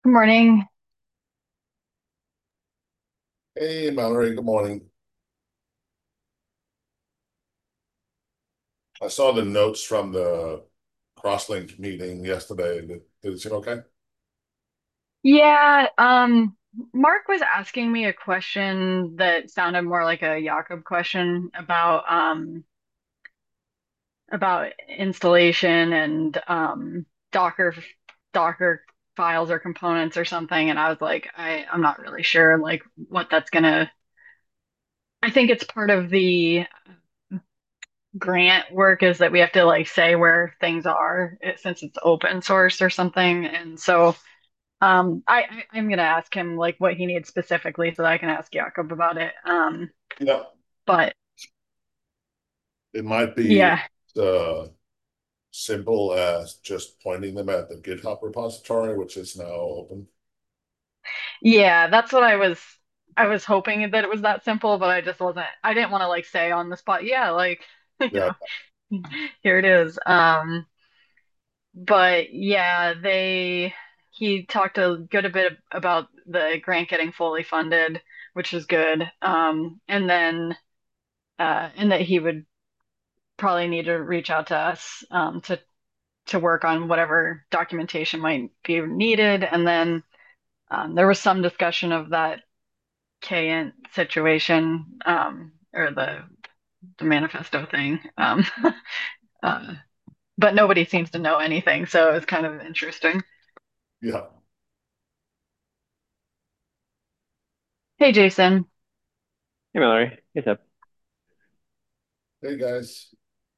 Good morning. Hey, Mallory, good morning. I saw the notes from the Crosslink meeting yesterday. Did it seem okay? Yeah, Mark was asking me a question that sounded more like a Jakob question about installation and Docker files or components or something, and I was like, I'm not really sure like what that's gonna. I think it's part of the grant work is that we have to like say where things are since it's open source or something, and so. I'm gonna ask him like what he needs specifically so that I can ask Jakob about it. Yeah. But It might be yeah, uh, simple as just pointing them at the GitHub repository, which is now open. yeah, that's what I was hoping that it was that simple, but I just wasn't. I didn't want to like say on the spot, yeah, like Yeah. here it is. But yeah, he talked a good a bit about the grant getting fully funded, which is good. And then and that he would probably need to reach out to us to work on whatever documentation might be needed. And then there was some discussion of that KN situation or the manifesto thing. Uh, but nobody seems to know anything, so it was kind of interesting. Yeah. Hey, Jason, Hey Mallory, hey Seb. Hey, guys.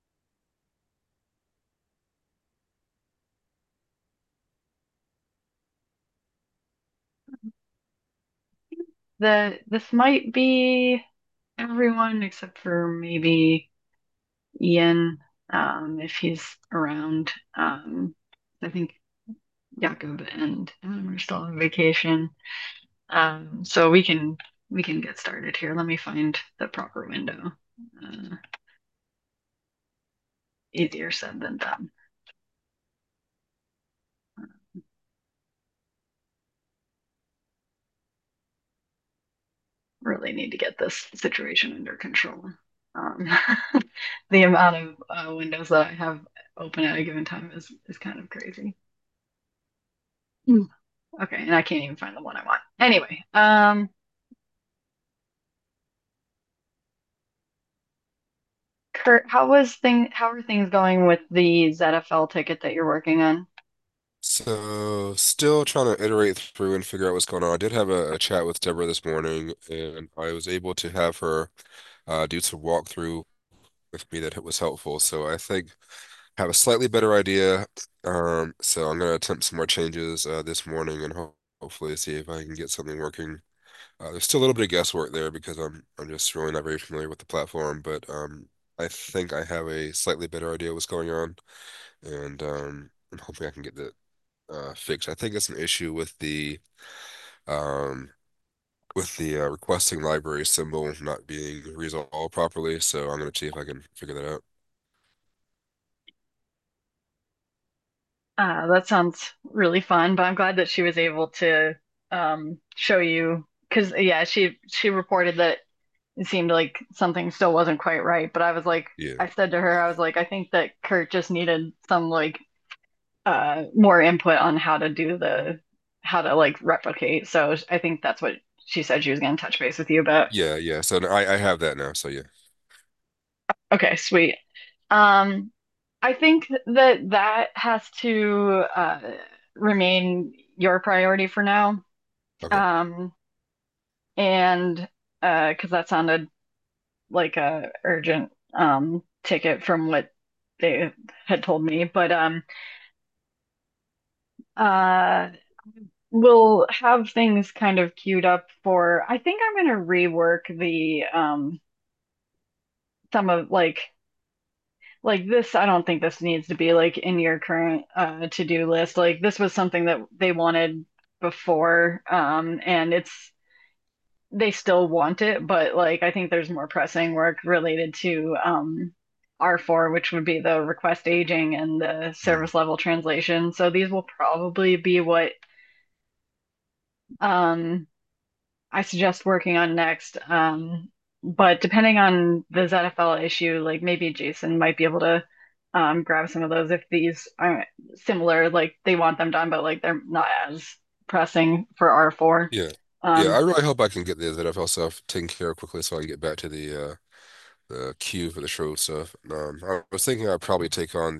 this might be everyone except for maybe Ian, if he's around. I think Jakob and Adam are still on vacation. So we can get started here. Let me find the proper window. Uh, Easier said than done. Really need to get this situation under control. Um, the amount of windows that I have open at a given time is kind of crazy. Mm. Okay, and I can't even find the one I want. Anyway, Kurt, how are things going with the ZFL ticket that you're working on? So, still trying to iterate through and figure out what's going on. I did have a chat with Deborah this morning, and I was able to have her do some walkthrough with me that was helpful. So, I think I have a slightly better idea. So I'm going to attempt some more changes this morning and hopefully see if I can get something working. There's still a little bit of guesswork there because I'm just really not very familiar with the platform, but I think I have a slightly better idea what's going on, and I'm hoping I can get that fixed. I think it's an issue um with the requesting library symbol not being resolved properly. So I'm gonna see if I can figure that out. That sounds really fun, but I'm glad that she was able to show you because yeah, she reported that it seemed like something still wasn't quite right. But I was like, Yeah, I said to her, I was like, I think that Kurt just needed some like more input on how to do the how to like replicate. So I think that's what she said she was going to touch base with you about. yeah. So I have that now. So yeah. Okay, sweet. Um, I think that that has to remain your priority for now. Okay. Um, and because that sounded like a urgent ticket from what they had told me, but uh, we'll have things kind of queued up for. I think I'm going to rework the some of like this. I don't think this needs to be like in your current to-do list. Like this was something that they wanted before, and it's they still want it, but like I think there's more pressing work related to R4, which would be the request aging and the Mhm. service level translation. So these will probably be what um, I suggest working on next. But depending on the ZFL issue, like maybe Jason might be able to grab some of those if these aren't similar, like they want them done, but like they're not as pressing for R4. Yeah. Yeah, I Um, really hope I can get the NFL stuff taken care of quickly so I can get back to the queue for the show stuff. I was thinking I'd probably take on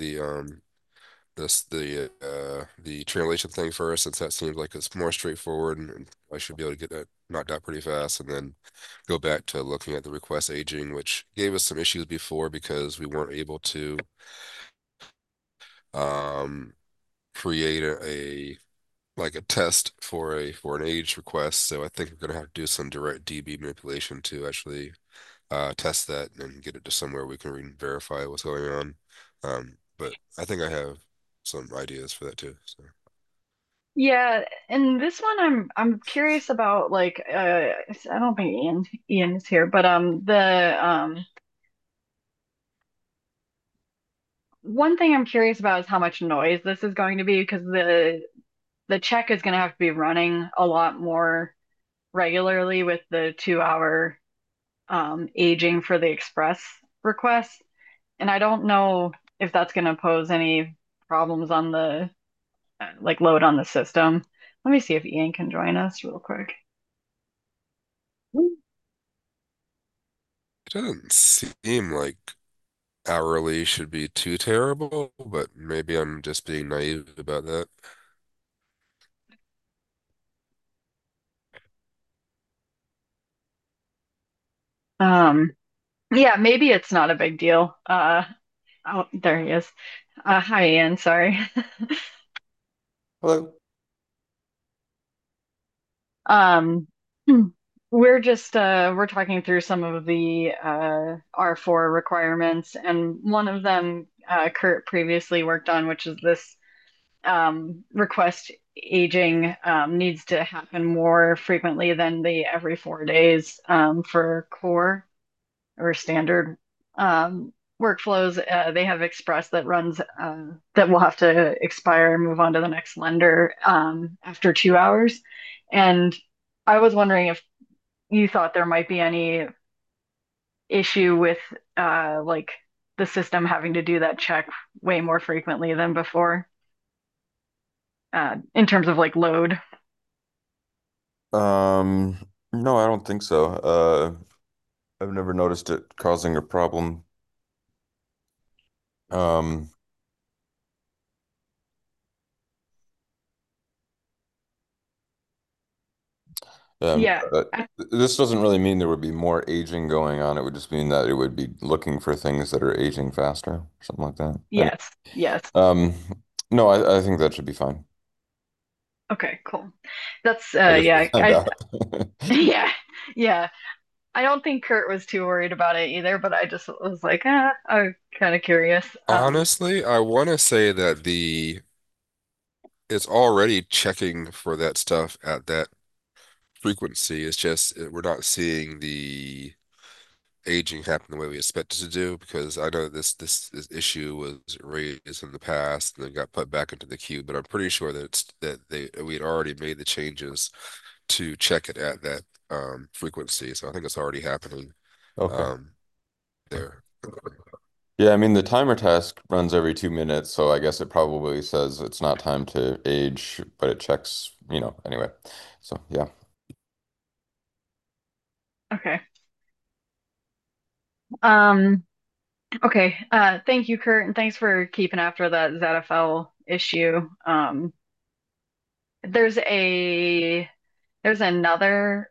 the translation thing first, since that seems like it's more straightforward, and I should be able to get that knocked out pretty fast, and then go back to looking at the request aging, which gave us some issues before because we weren't able to um create a like a test for an age request. So I think we're gonna have to do some direct DB manipulation to actually test that and get it to somewhere we can verify what's going on. But I think I have some ideas for that too. So. yeah, and this one I'm curious about like I don't think Ian is here, but the one thing I'm curious about is how much noise this is going to be because the check is going to have to be running a lot more regularly with the 2 hour aging for the express request. And I don't know if that's going to pose any problems on the like load on the system. Let me see if Ian can join us real quick. It doesn't seem like hourly should be too terrible, but maybe I'm just being naive about that. Um, yeah, maybe it's not a big deal. Oh, there he is. Hi, Ian. Sorry. Hello. Um, we're just we're talking through some of the R4 requirements, and one of them Kurt previously worked on, which is this request aging needs to happen more frequently than the every 4 days for core or standard workflows. They have Express that runs that will have to expire and move on to the next lender after 2 hours. And I was wondering if you thought there might be any issue with like the system having to do that check way more frequently than before in terms of like load. Um, no, I don't think so. I've never noticed it causing a problem. Um, um, Yeah. uh, this doesn't really mean there would be more aging going on. It would just mean that it would be looking for things that are aging faster, or something like that. Anyway, Yes. Yes. um, no, I think that should be fine. Okay, cool. That's I guess we'll yeah, find I out. yeah, yeah. I don't think Kurt was too worried about it either, but I just was like, I'm kind of curious. Honestly, I want to say that the it's already checking for that stuff at that frequency. It's just we're not seeing the aging happen the way we expect it to do, because I know this issue was raised in the past and then got put back into the queue, but I'm pretty sure that we had already made the changes to check it at that frequency. So I think it's already happening Okay. um there. Yeah, I mean the timer task runs every 2 minutes, so I guess it probably says it's not time to age, but it checks, anyway. So yeah. Okay. Um, okay. Thank you, Kurt, and thanks for keeping after that ZFL issue. There's a there's another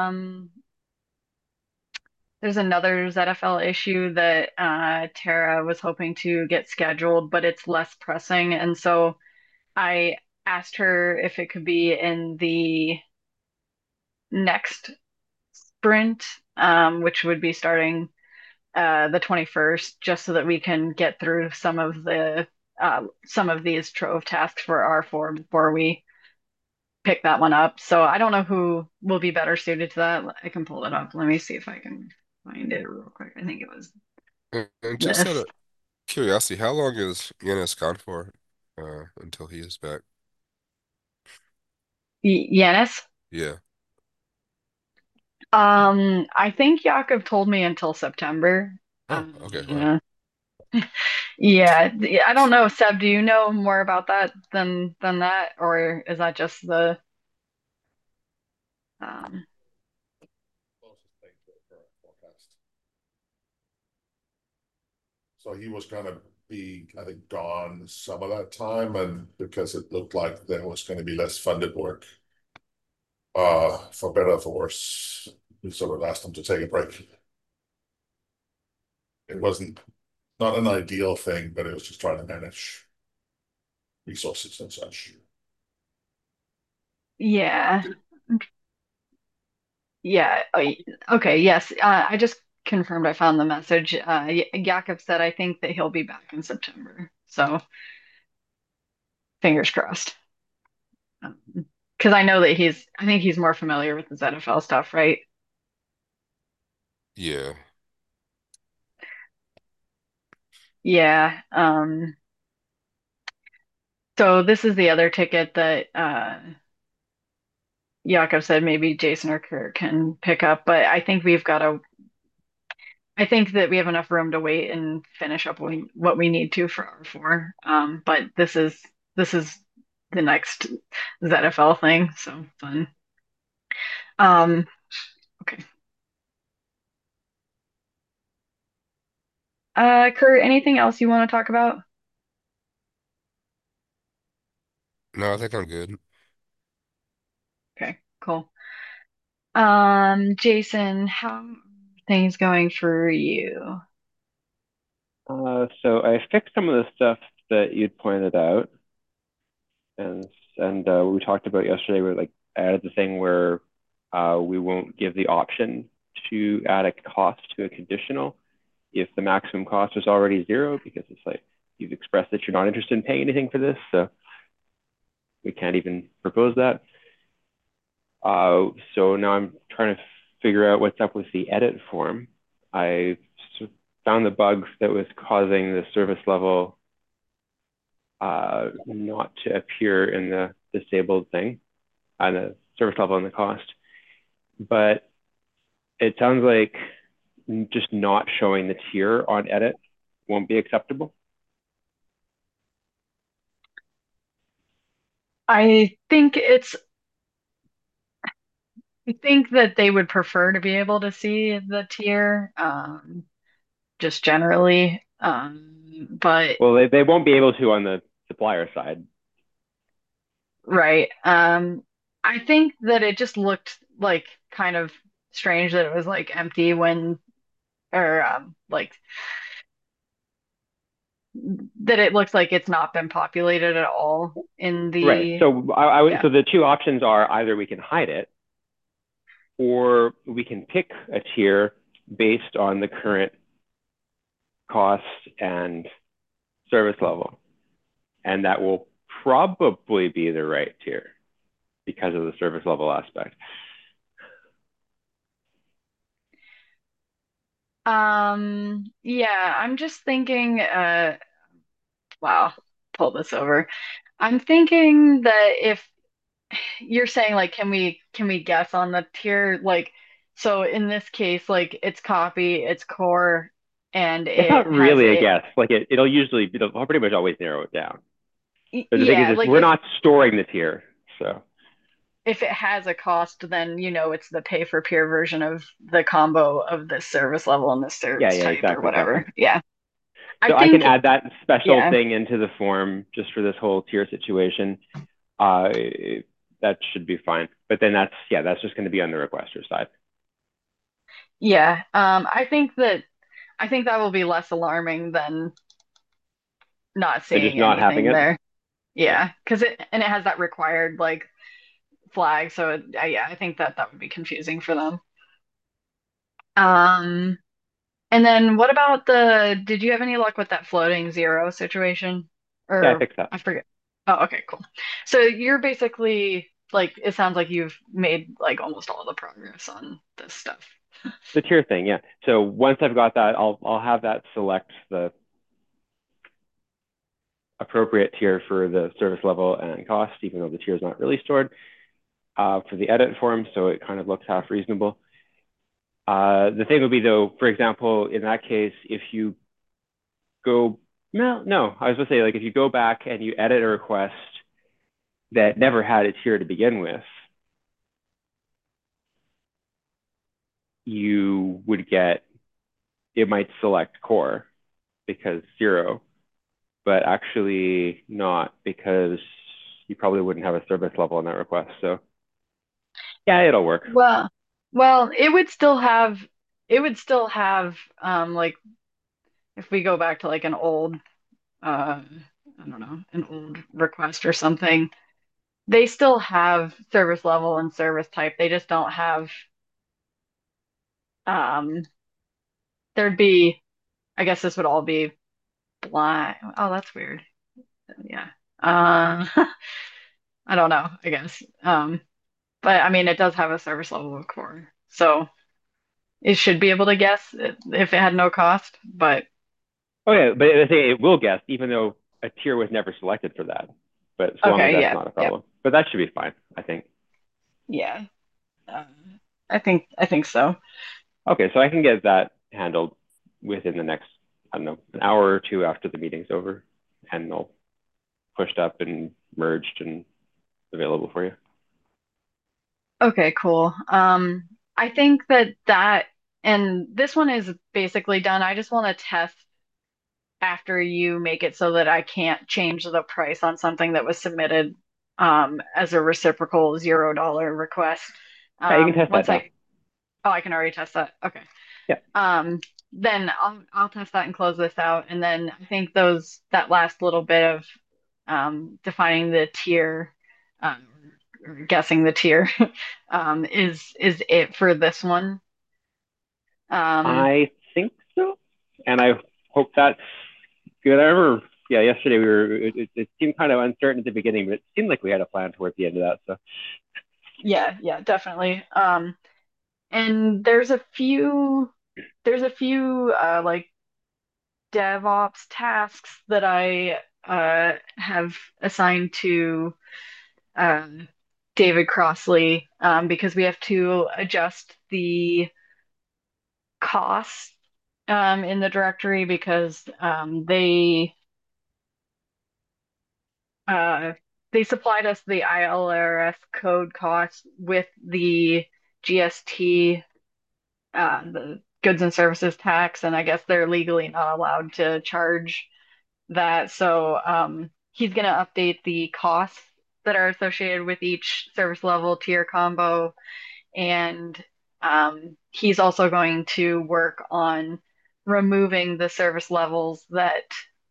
there's another ZFL issue that Tara was hoping to get scheduled, but it's less pressing, and so I asked her if it could be in the next sprint, which would be starting the 21st, just so that we can get through some of these Trove tasks for R4 before we pick that one up. So I don't know who will be better suited to that. I can pull it up. Let me see if I can find it real quick. I think it was And just out this. of curiosity, how long is Yanis gone for until he is back? Yanis? Yeah. I think Jakob told me until September. Oh, okay. Wow. Uh, yeah, I don't know. Seb, do you know more about that than that, or is that just the um Closest thing to a current forecast. So he was gonna be, I think, gone some of that time, and because it looked like there was gonna be less funded work, for better or for worse, we sort of asked him to take a break. It wasn't not an ideal thing, but it was just trying to manage resources and such. yeah. Yeah. Okay, yes. I just confirmed I found the message. Jakob said I think that he'll be back in September. So fingers crossed. Because I know that I think he's more familiar with the ZFL stuff, right? Yeah. Yeah. So this is the other ticket that Jakob said maybe Jason or Kurt can pick up, but I think that we have enough room to wait and finish up what we need to for R4. But this is the next ZFL thing, so fun. Um, okay. Kurt, anything else you want to talk about? No, I think I'm good. Okay, cool. Jason, how are things going for you? So I fixed some of the stuff that you'd pointed out, and we talked about yesterday. We like added the thing where we won't give the option to add a cost to a conditional if the maximum cost is already zero, because it's like you've expressed that you're not interested in paying anything for this, so we can't even propose that. So now I'm trying to figure out what's up with the edit form. I found the bug that was causing the service level not to appear in the disabled thing, and the service level and the cost. But it sounds like just not showing the tier on edit won't be acceptable. I think it's I think that they would prefer to be able to see the tier, just generally. But Well, they won't be able to on the supplier side. right. I think that it just looked like kind of strange that it was like empty or like that it looks like it's not been populated at all in Right. the, So yeah. so the two options are either we can hide it or we can pick a tier based on the current cost and service level. And that will probably be the right tier because of the service level aspect. Yeah, I'm just thinking, wow, pull this over. I'm thinking that if you're saying like can we guess on the tier, like, so in this case like it's copy, it's core, and It's not it has really a a guess. Like it'll pretty much always narrow it down. But the thing yeah, is like we're not storing the tier. So if it has a cost, then it's the pay for peer version of the combo of this service level and this yeah, service yeah, type or exactly. whatever. Yeah. I So I can think add that special yeah. thing into the form just for this whole tier situation. Uh, that should be fine. But then that's just going to be on the requester side. Yeah. I think that will be less alarming than not And just seeing not having anything it. there. Yeah. Yeah, because it has that required like flag, so yeah, I think that would be confusing for them. Um, and then what about did you have any luck with that floating zero situation? Yeah, I Or fixed that. I forget. Oh, okay, cool. So you're basically like it sounds like you've made like almost all the progress on this stuff. The tier thing, yeah. So once I've got that, I'll have that select the appropriate tier for the service level and cost, even though the tier is not really stored. for the edit form, so it kind of looks half reasonable. The thing would be though, for example, in that case, if you go, no, I was going to say, like, if you go back and you edit a request that never had a tier to begin with, you would get, it might select core because 0, but actually not, because you probably wouldn't have a service level in that request. So yeah, it'll work. Well, it would still have like if we go back to like an old I don't know, an old request or something, they still have service level and service type. They just don't have um there'd be I guess this would all be blind. Oh, that's weird. Yeah. Uh I don't know, I guess. But I mean it does have a service level of core. So it should be able to guess if it had no cost, but Oh yeah, but the thing, it will guess, even though a tier was never selected for that. But so long as okay, that's yeah. not a Yep. problem. But that should be fine, I think. Yeah. Uh, I think so. Okay, so I can get that handled within the next, I don't know, an hour or two after the meeting's over, and they'll pushed up and merged and available for you. Okay, cool. I think that and this one is basically done. I just want to test after you make it so that I can't change the price on something that was submitted as a reciprocal $0 request. Yeah, you can test that Once now. I can already test that. Okay. Yeah. Then I'll test that and close this out. And then I think that last little bit of defining the tier, or guessing the tier, is it for this one. I think so, and I hope that's good. I remember, yeah, yesterday it seemed kind of uncertain at the beginning, but it seemed like we had a plan towards the end of that. So Yeah, definitely. And there's a few like DevOps tasks that I have assigned to uh, David Crossley because we have to adjust the costs in the directory because uh, they supplied us the ILRS code costs with the GST, the goods and services tax, and I guess they're legally not allowed to charge that. So he's going to update the costs that are associated with each service level tier combo. And he's also going to work on removing the service levels that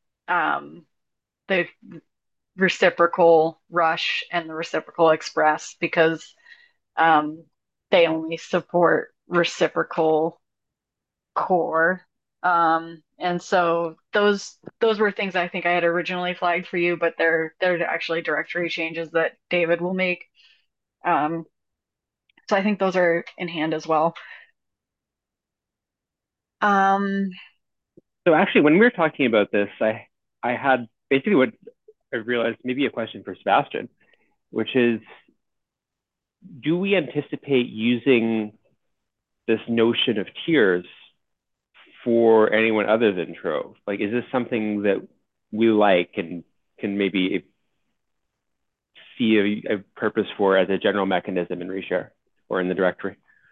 the reciprocal rush and the reciprocal express because um, they only support reciprocal core. And so those were things I think I had originally flagged for you, but they're actually directory changes that David will make. Um, so I think those are in hand as well. Um, so actually, when we were talking about this, I had basically what I realized maybe a question for Sebastian, which is, do we anticipate using this notion of tiers for anyone other than Trove? Like, is this something that we like and can maybe see a purpose for as a general mechanism in reshare or in the directory?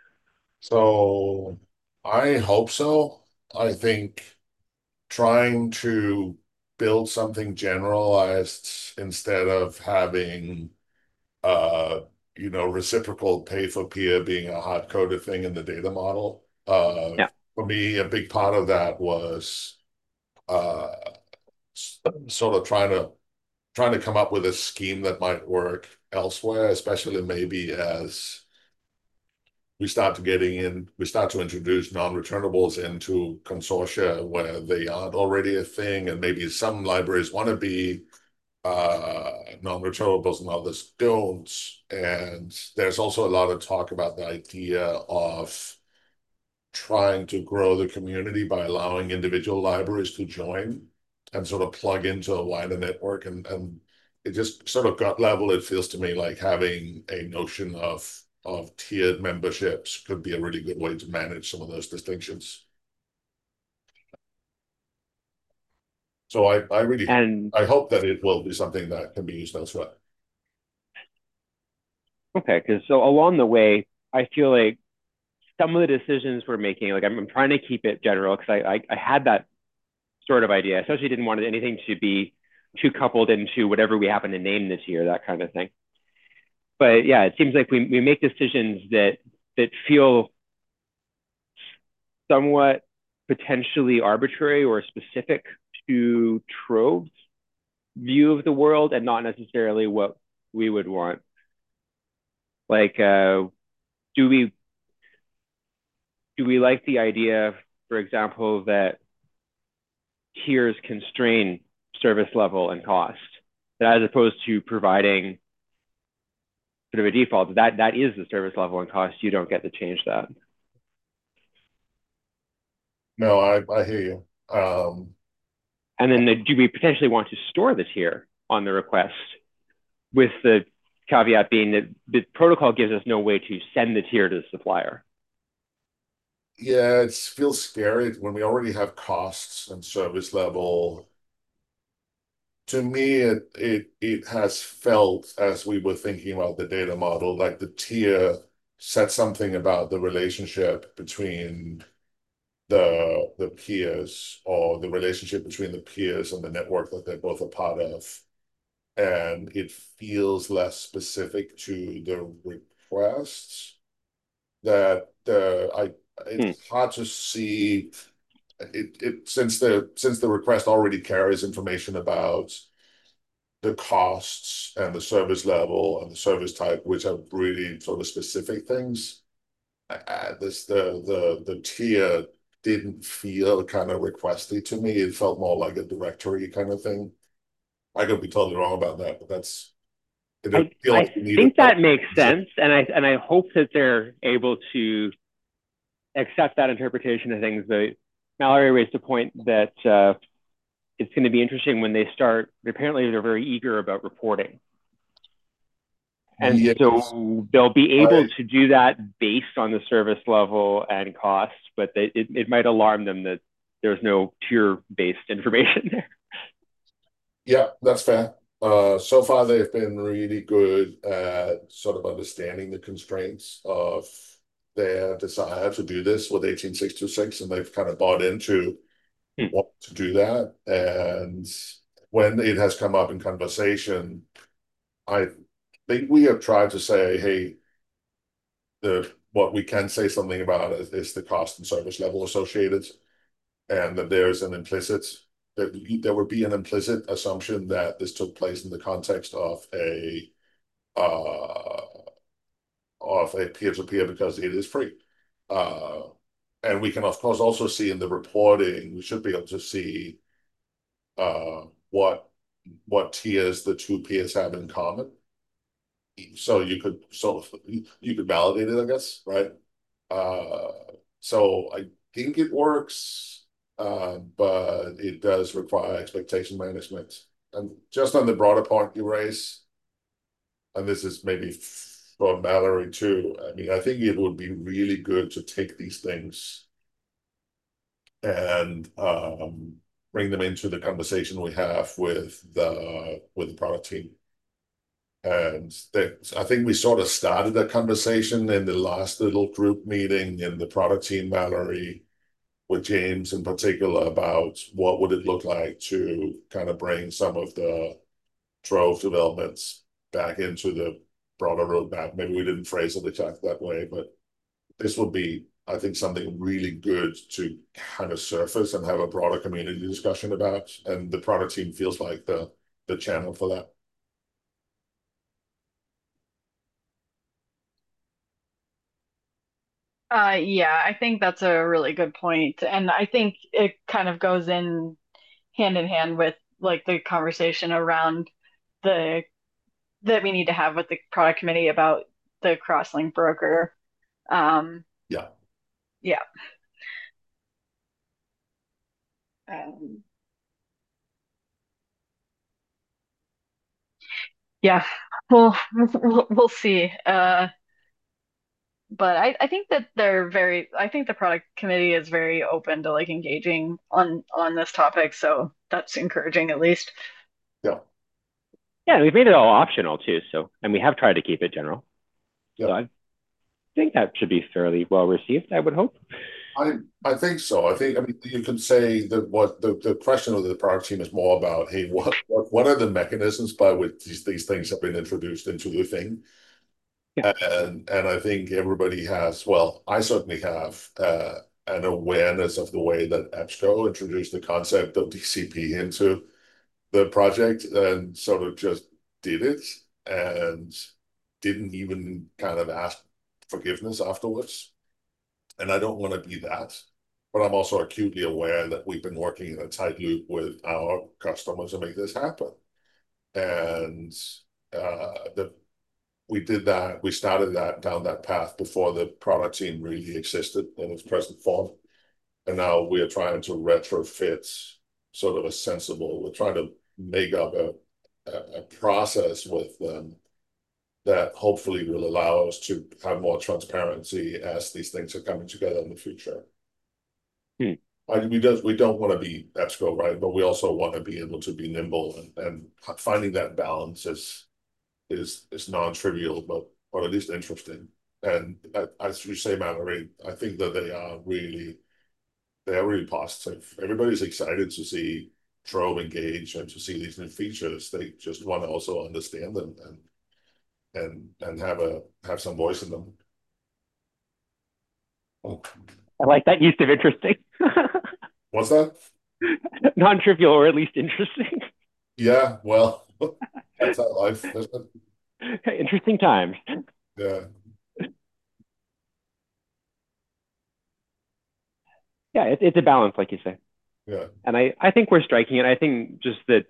So I hope so. I think trying to build something generalized instead of having uh reciprocal pay for peer being a hard coded thing in the data model. Yeah. For me, a big part of that was uh sort of trying to come up with a scheme that might work elsewhere, especially maybe as we start to introduce non-returnables into consortia where they aren't already a thing, and maybe some libraries want to be non-returnables and others don't. And there's also a lot of talk about the idea of trying to grow the community by allowing individual libraries to join and sort of plug into a wider network and it just sort of gut level, it feels to me like having a notion of tiered memberships could be a really good way to manage some of those distinctions. So I really And I hope that it will be something that can be used elsewhere. okay, because so along the way, I feel like some of the decisions we're making, like I'm trying to keep it general because I had that sort of idea. I especially didn't want anything to be too coupled into whatever we happen to name this year, that kind of thing. But yeah, it seems like we make decisions that feel somewhat potentially arbitrary or specific to Trove's view of the world and not necessarily what we would want. Like, do we do we like the idea, for example, that tiers constrain service level and cost, that as opposed to providing sort of a default, that is the service level and cost. You don't get to change that. No, I hear you. And then do we potentially want to store the tier on the request with the caveat being that the protocol gives us no way to send the tier to the supplier? Yeah, it feels scary when we already have costs and service level. To me, it has felt as we were thinking about the data model, like the tier said something about the relationship between the peers or the relationship between the peers and the network that they're both a part of. And it feels less specific to the requests that Hmm. it's hard to see it since the request already carries information about the costs and the service level and the service type, which are really sort of specific things. The tier didn't feel kind of requesty to me. It felt more like a directory kind of thing. I could be totally wrong about that, but it didn't feel I like we needed think that. that makes sense, and I hope that they're able to accept that interpretation of things. But Mallory raised a point that it's going to be interesting when they start. Apparently, they're very eager about reporting, and Yes, so they'll be able I to do that based on the service level and cost. But it might alarm them that there's no tier-based information there. yeah, that's fair. So far they've been really good at sort of understanding the constraints of their desire to do this with 18626, and they've kind of bought into Hmm. want to do that. And when it has come up in conversation, I think we have tried to say, hey, the what we can say something about is the cost and service level associated, and that there's an implicit there would be an implicit assumption that this took place in the context uh, of a peer-to-peer because it is free. Uh, and we can of course also see in the reporting, we should be able to see uh, what tiers the two peers have in common. So you could validate it, I guess, right? Uh, so I think it works, but it does require expectation management. And just on the broader point you raise, and this is maybe for Mallory too. I mean, I think it would be really good to take these things and bring them into the conversation we have with the product team. And I think we sort of started a conversation in the last little group meeting in the product team, Mallory, with James in particular, about what would it look like to kind of bring some of the Trove developments back into the broader roadmap. Maybe we didn't phrase it exactly that way, but this would be, I think, something really good to kind of surface and have a broader community discussion about. And the product team feels like the channel for that. Yeah, I think that's a really good point. And I think it kind of goes in hand with like the conversation around the that we need to have with the product committee about the crosslink broker. Um, Yeah. yeah. Um, yeah, we'll see. But I think that I think the product committee is very open to like engaging on this topic, so that's encouraging at least. Yeah, Yeah, and we've made it all optional too. So, and we have tried to keep it general. yeah. So I think that should be fairly well received, I would hope. I think so. I mean you can say that what the question of the product team is more about, hey, what are the mechanisms by which these things have been introduced into the thing? Yeah. And I think everybody has, well, I certainly have an awareness of the way that EBSCO introduced the concept of DCP into the project and sort of just did it and didn't even kind of ask forgiveness afterwards. And I don't want to be that. But I'm also acutely aware that we've been working in a tight loop with our customers to make this happen. And the we did that. We started that down that path before the product team really existed in its present form. And now we are trying to retrofit sort of a sensible, we're trying to make up a process with them that hopefully will allow us to have more transparency as these things are coming together in the future. Hmm. We don't want to be EBSCO, right? But we also want to be able to be nimble and finding that balance is non-trivial, but at least interesting. And as you say, Mallory, I think that they are really positive. Everybody's excited to see Trove engage and to see these new features. They just want to also understand them and have some voice in them. Oh, I like that use of interesting. what's that? Non-trivial or at least interesting. Yeah, well, that's that life, isn't Interesting times. it? Yeah, Yeah, it's a balance, like you say. yeah. And I think we're striking it. I think just that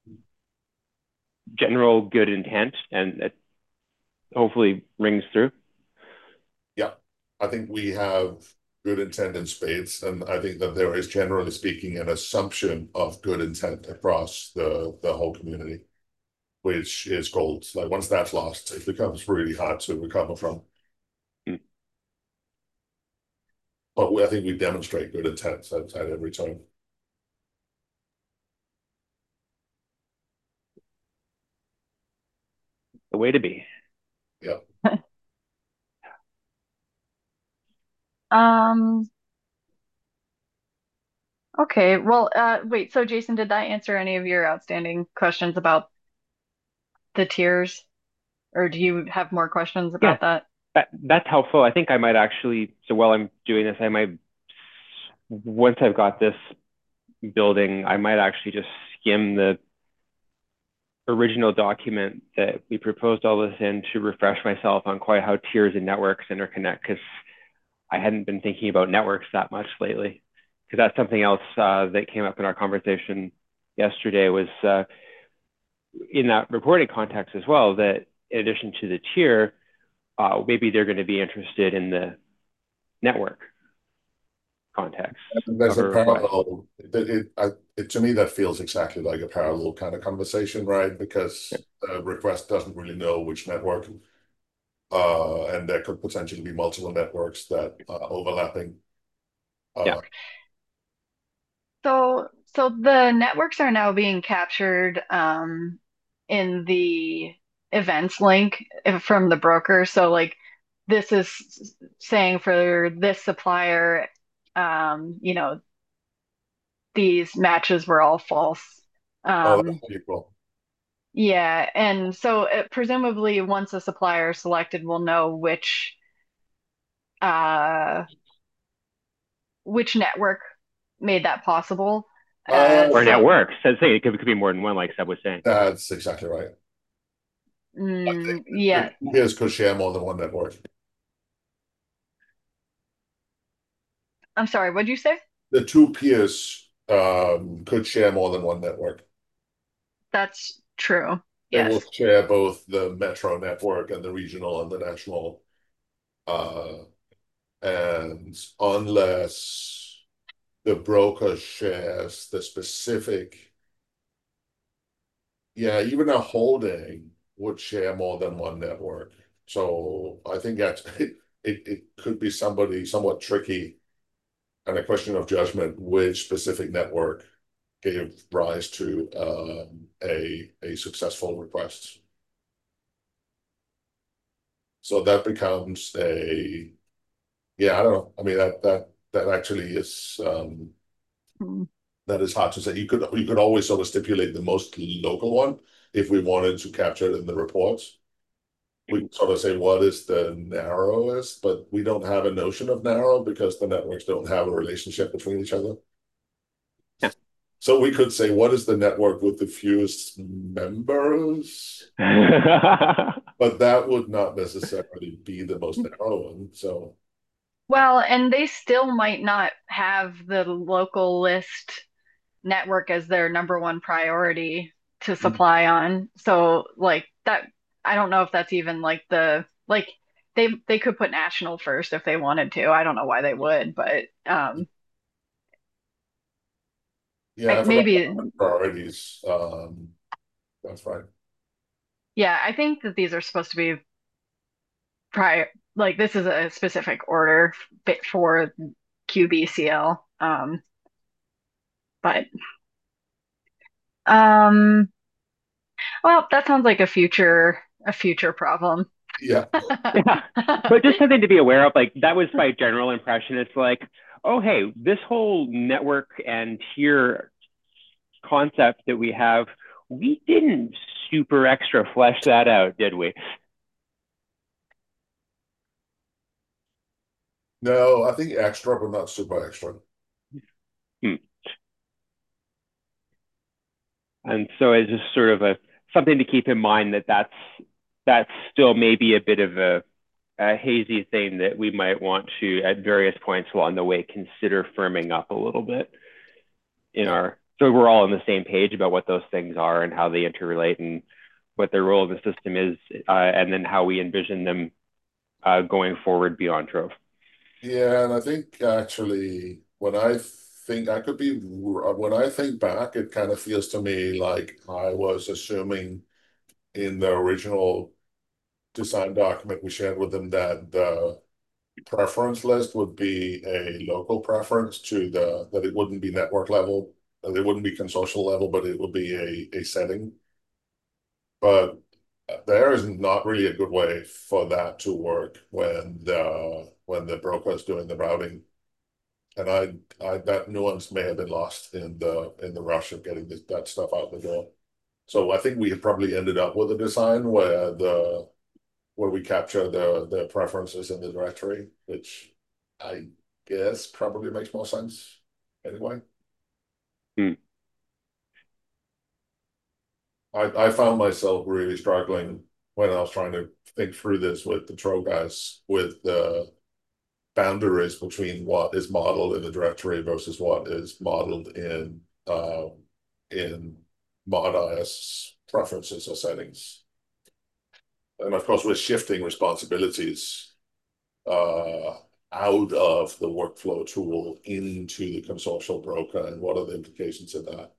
general good intent and it hopefully rings through. Yeah, I think we have good intent in spades, and I think that there is, generally speaking, an assumption of good intent across the whole community, which is gold. Like once that's lost, it becomes really hard to recover from. Hmm. But I think we demonstrate good intent at every turn. The way to be. Yeah. Um, okay. Well, wait, so Jason, did that answer any of your outstanding questions about the tiers, or do you have more questions Yeah, about that? that's helpful. I think I might actually, so while I'm doing this, I might, once I've got this building, I might actually just skim the original document that we proposed all this in to refresh myself on quite how tiers and networks interconnect, because I hadn't been thinking about networks that much lately. Because that's something else that came up in our conversation yesterday was in that reporting context as well, that in addition to the tier, maybe they're going to be interested in the network context There's of a a request. parallel. To me, that feels exactly like a parallel kind of conversation, right? Yeah. Because a request doesn't really know which network, and there could potentially be multiple networks that are overlapping. Yeah. Uh, So the networks are now being captured in the events link from the broker. So like this is saying for this supplier, you know, these matches were all false. oh, that's Um, pretty cool. yeah, and so presumably once a supplier is selected, we'll know uh, which network made that possible. Or So networks. So say it could be more than one, like Seb was saying. That's exactly right. I think yeah, the peers could share more than one network. I'm sorry, what'd you say? The two peers could share more than one network. That's true. They will Yes. share both the metro network and the regional and the national. Uh, and unless the broker shares the specific, yeah, even a holding would share more than one network. So I think that it could be somebody somewhat tricky and a question of judgment which specific network gave rise to a successful request. So that becomes a yeah, I don't know. I mean that actually is Hmm. that is hard to say. You could always sort of stipulate the most local one if we wanted to capture it in the reports. We sort of say what is the narrowest, but we don't have a notion of narrow because the networks don't have a relationship between each other. Yeah. So we could say what is the network with the fewest members, but that would not necessarily be the most narrow one. So Well, and they still might not have the local list network as their number one priority to supply on. So like that, I don't know if that's even like they could put national first if they wanted to. I don't know why they would, but yeah, if we're talking maybe about priorities, that's right. yeah, I think that these are supposed to be prior like this is a specific order fit for QBCL. But um well, that sounds like a future problem. Yeah. Yeah. But just something to be aware of, like that was my general impression. It's like, oh, hey, this whole network and tier concept that we have, we didn't super extra flesh that out, did we? No, I think extra, but not super extra. Hmm. And so it's just sort of a something to keep in mind that that's still maybe a bit of a hazy thing that we might want to, at various points along the way, consider firming up a little bit in Yeah. our, so we're all on the same page about what those things are and how they interrelate and what their role in the system is, and then how we envision them going forward beyond Trove. Yeah, and I think actually when I think back, it kind of feels to me like I was assuming in the original design document we shared with them that the preference list would be a local preference that it wouldn't be network level, that it wouldn't be consortial level, but it would be a setting. But there is not really a good way for that to work when the broker is doing the routing. And that nuance may have been lost in the rush of getting that stuff out the door. So I think we had probably ended up with a design where we capture the preferences in the directory, which I guess probably makes more sense anyway. Hmm. I found myself really struggling when I was trying to think through this with the Tro guys with the boundaries between what is modeled in the directory versus what is modeled in ModIS preferences or settings. And of course, we're shifting responsibilities uh, out of the workflow tool into the consortial broker, and what are the implications of that?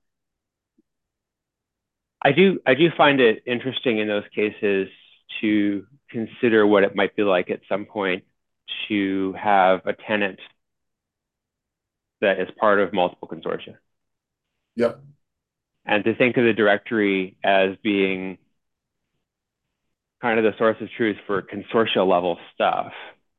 I do find it interesting in those cases to consider what it might be like at some point to have a tenant that is part of multiple consortia, Yep. and to think of the directory as being kind of the source of truth for consortia level stuff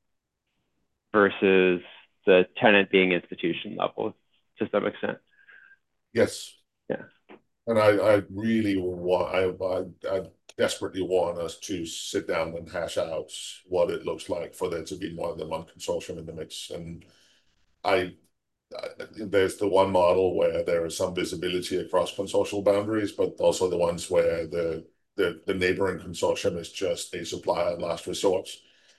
versus the tenant being institution level to some extent. Yes. Yeah. And I really want, I desperately want us to sit down and hash out what it looks like for there to be more than one consortium in the mix. And I, there's the one model where there is some visibility across consortial boundaries, but also the ones where the neighboring consortium is just a supplier of last resort.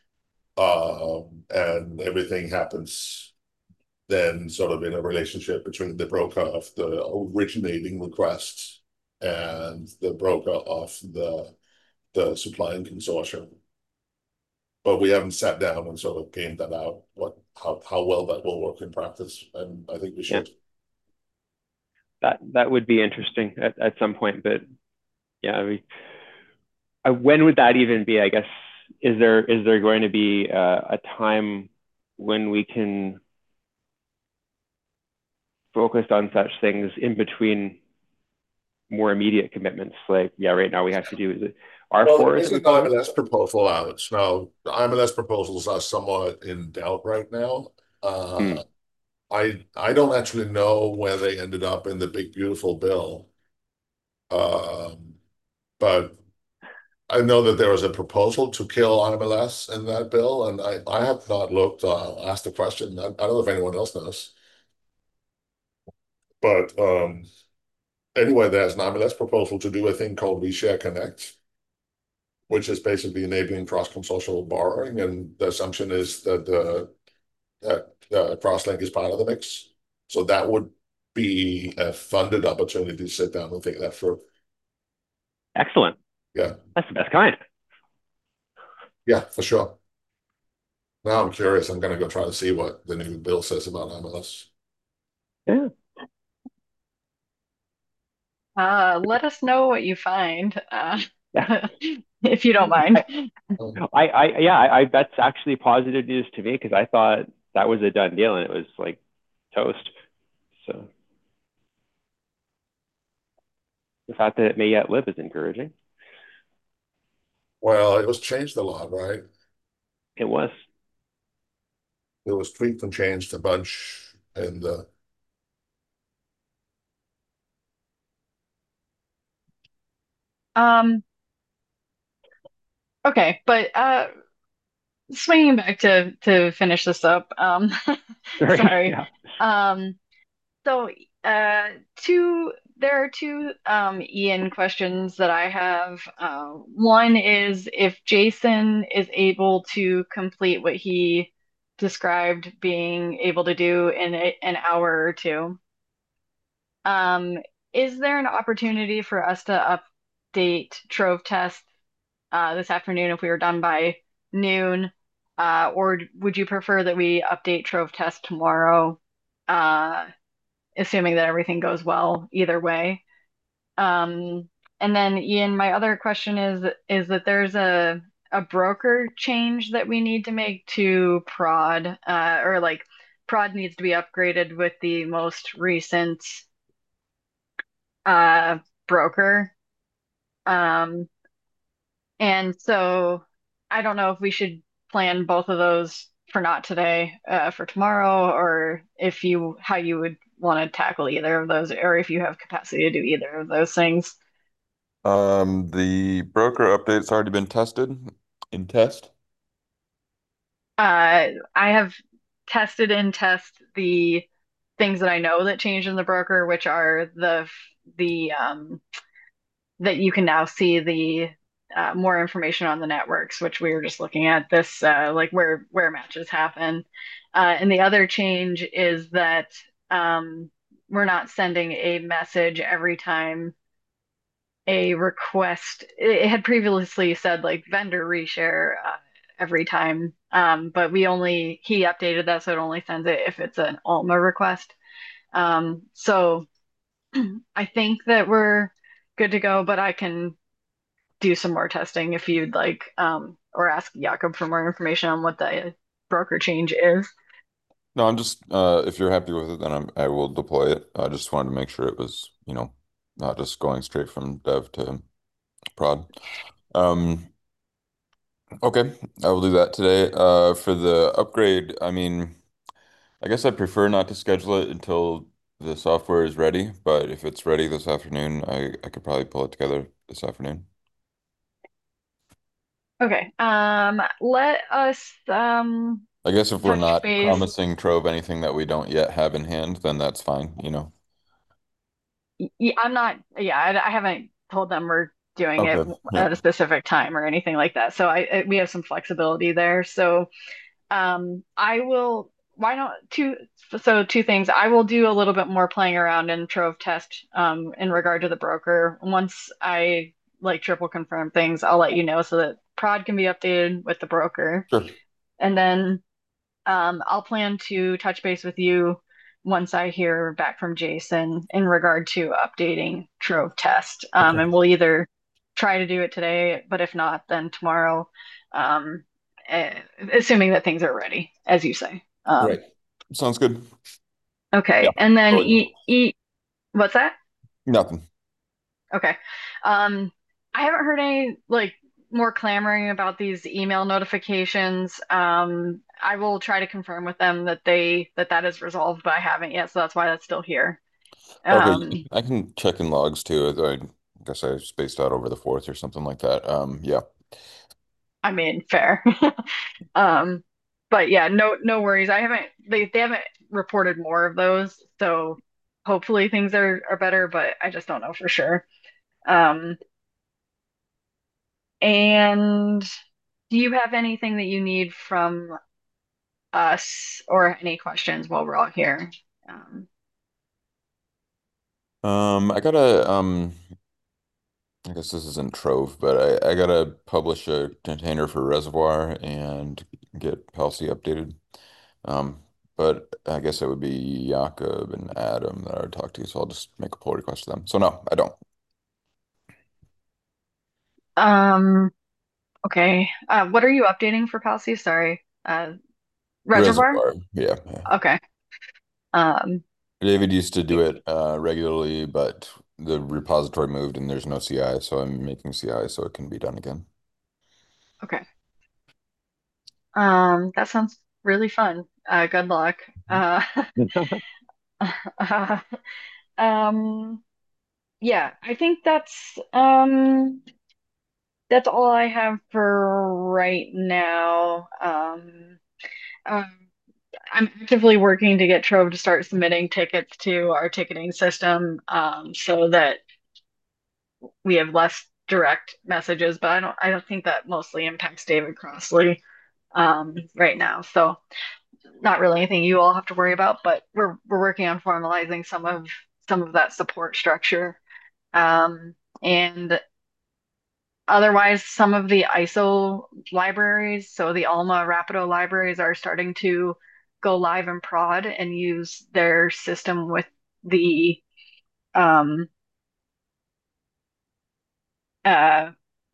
And everything happens then sort of in a relationship between the broker of the originating request and the broker of the supplying consortium. But we haven't sat down and sort of gamed that out, how well that will work in practice. And I think we Yeah. should. That would be interesting at some point, but yeah, when would that even be? I guess is there going to be a time when we can focus on such things in between more immediate commitments? Like, yeah, right now we have to do is it Well, there R4 is is an important? IMLS proposal out. Now, the IMLS proposals are somewhat in doubt right now. Hmm. I don't actually know where they ended up in the big beautiful bill. Um, but I know that there was a proposal to kill IMLS in that bill, and I have not looked, asked the question. I don't know if anyone else knows. But anyway, there's an IMLS proposal to do a thing called WeShare Connect, which is basically enabling cross-consortial borrowing, and the assumption is that Crosslink is part of the mix. So that would be a funded opportunity to sit down and think that through. Excellent. Yeah, That's the best kind. yeah, for sure. Now I'm curious. I'm going to go try to see what the new bill says about MLS. Yeah. Let us know what you find, Yeah. if you don't mind. I, yeah, that's actually positive news to me because I thought that was a done deal and it was like toast. So the fact that it may yet live is encouraging. Well, it was changed a lot, right? It was. It was tweaked and changed a bunch, and Um, okay, but swinging back to finish this up. Sorry. Sorry. Yeah. Um, so there are two Ian questions that I have. One is if Jason is able to complete what he described being able to do in an hour or two. Um, is there an opportunity for us to update Trove Test this afternoon if we were done by noon? Or would you prefer that we update Trove Test tomorrow, uh, assuming that everything goes well either way? Um, and then Ian, my other question is that there's a broker change that we need to make to prod, or like prod needs to be upgraded with the most recent uh broker. Um, and so I don't know if we should plan both of those for not today, for tomorrow, or if you how you would want to tackle either of those, or if you have capacity to do either of those things. The broker update's already been tested in test. I have tested and test the things that I know that changed in the broker, which are the that you can now see the more information on the networks, which we were just looking at this, like where matches happen. And the other change is that we're not sending a message every time a request. It had previously said like vendor reshare every time, but he updated that so it only sends it if it's an Alma request. So I think that we're good to go, but I can do some more testing if you'd like, or ask Jakob for more information on what the broker change is. No, I'm just if you're happy with it, then I will deploy it. I just wanted to make sure it was, not just going straight from dev to prod. Um, okay, I will do that today. For the upgrade, I mean, I guess I prefer not to schedule it until the software is ready, but if it's ready this afternoon, I could probably pull it together this afternoon. Okay. Let us I guess if we're touch not base. promising Trove anything that we don't yet have in hand, then that's fine. I'm not, yeah, I haven't told them we're doing it Okay. Yeah. at a specific time or anything like that. So we have some flexibility there. So I will, why don't two things. I will do a little bit more playing around in Trove Test in regard to the broker. Once I like triple confirm things, I'll let you know so that prod can be updated with the broker. Sure. And then I'll plan to touch base with you once I hear back from Jason in regard to updating Trove Test. Okay. And we'll either try to do it today, but if not, then tomorrow, um, assuming that things are ready, as you say. Right. Sounds good. Yeah. Okay, and then Totally. what's that? Nothing. Okay. Um, I haven't heard any like more clamoring about these email notifications. I will try to confirm with them that that is resolved, but I haven't yet, so that's why that's still here. Okay, Um, I can check in logs too. I guess I spaced out over the 4th or something like that. Yeah. I mean, fair. Um, but yeah, no worries. They haven't reported more of those, so hopefully things are better, but I just don't know for sure. Um, and do you have anything that you need from us or any questions while we're all here? Um, I gotta I guess this isn't Trove, but I gotta publish a container for Reservoir and get Palsy updated. Um, but I guess it would be Jakob and Adam that I would talk to, so I'll just make a pull request to them. So no, I don't. um, okay. What are you updating for Palsy? Sorry. Reservoir? Reservoir, yeah. Okay. Um, David used to do it regularly, but the repository moved and there's no CI, so I'm making CI so it can be done again. okay. That sounds really fun. Good luck. Uh, um, yeah, I think that's all I have for right now. Um, I'm actively working to get Trove to start submitting tickets to our ticketing system, so that we have less direct messages, but I don't think that mostly impacts David Crossley, right now. So not really anything you all have to worry about, but we're working on formalizing some of that support structure. And otherwise, some of the ISO libraries, so the Alma Rapido libraries, are starting to go live in prod and use their system with the um, uh,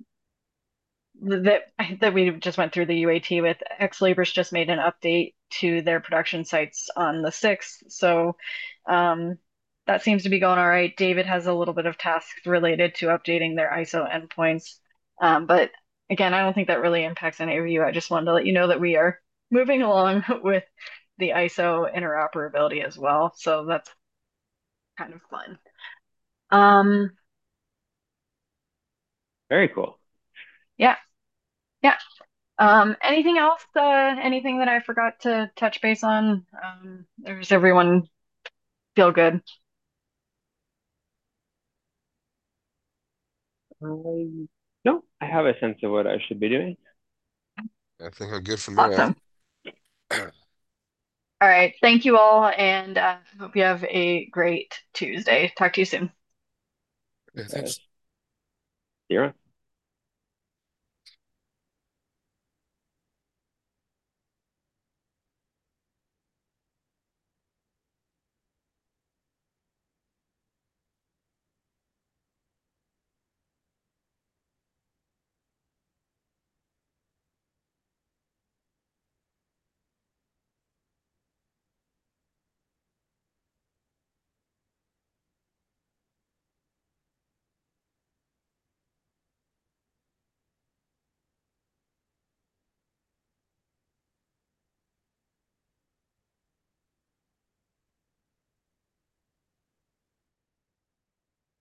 that we just went through the UAT with. Ex Libris just made an update to their production sites on the 6th, so that seems to be going all right. David has a little bit of tasks related to updating their ISO endpoints, but again, I don't think that really impacts any of you. I just wanted to let you know that we are moving along with the ISO interoperability as well, so that's kind of fun. Um, Very cool. yeah, yeah. Anything else? Anything that I forgot to touch base on? Or does everyone feel good? No, I have a sense of what I should be doing. I think I'm good for now. Awesome. All right. Thank you all, and I hope you have a great Tuesday. Talk to you soon. Yeah, Uh, thanks. see you around.